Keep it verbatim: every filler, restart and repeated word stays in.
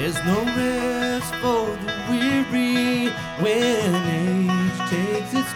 There's no rest for the weary when age takes its